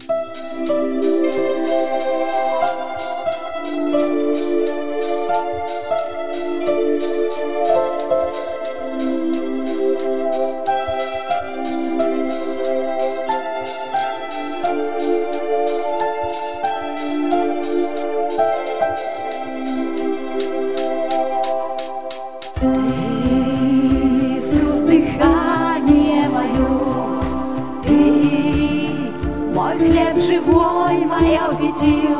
Иисус, дыхание мое, Ты мой хлеб живой, мое питье,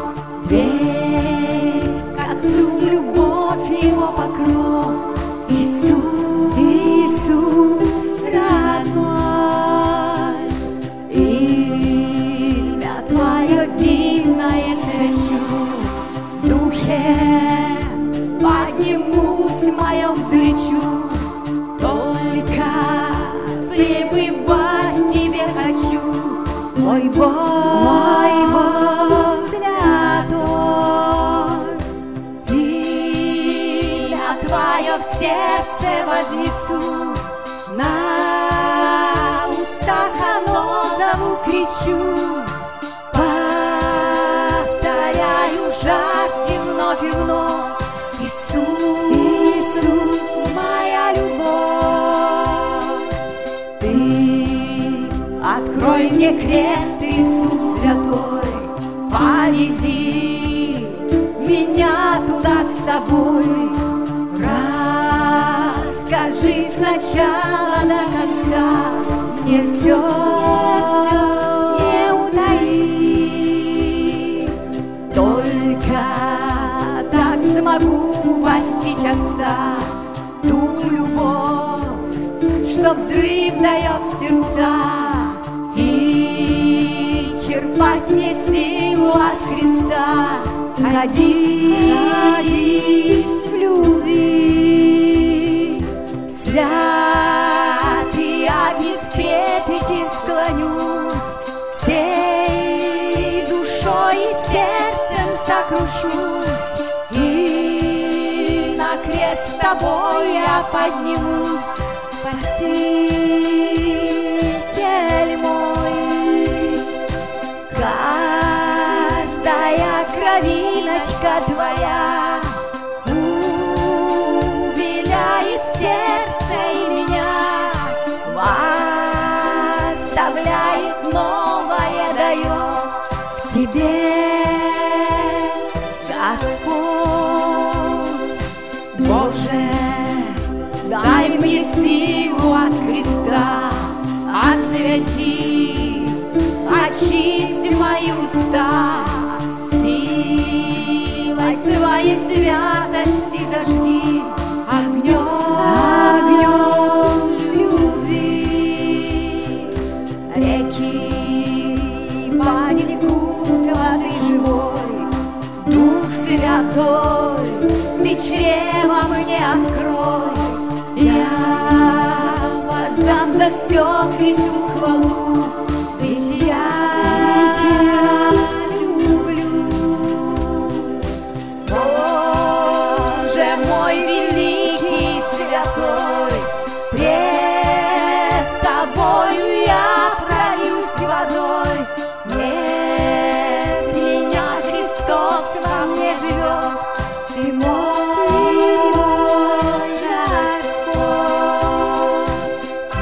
дверь к Отцу, любовь Его покров. Иисус, Иисус, родной, имя Твое дивное свечу, в духе поднимусь, в моем взлечу, только пребывать в Тебе хочу, мой Бог святой. Имя Твое в сердце вознесу, на устах оно зову, кричу, повторяю жажде вновь и вновь. Иисус, Иисус, моя любовь, Ты открой мне крест, Иисус святой, поведи меня туда с собой, расскажи сначала до конца, мне все не утаи, только так смогу постичь Отца, ту любовь, что взрыв дает сердца, и черпать мне силу от креста, ходить в любви. Святый огни в трепете склонюсь, всей душой и сердцем сокрушусь, и на крест с Тобой я поднимусь, Спаситель мой. Каждая кровиночка Твоя увиляет сердце и меня, оставляет новое, дает Тебе, Господь. Боже, дай мне силу от креста, освети, очисти мои уста, силой своей святости зажги, огнем любви. Реки потекут воды живой, Дух Святой, Ты чрево мне открой, я воздам за все Христу хвалу, ведь я люблю. Боже мой великий святой, пред Тобою я прольюсь водой, нет меня, Христос во мне живет, Ты мой Господь.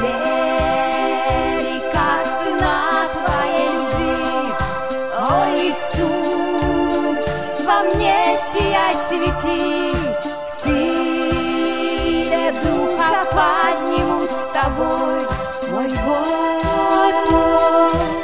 Река Сына Твоей любви, о Иисус, во мне сияй, свети, в силе Духа поднимусь с Тобой, мой Бог.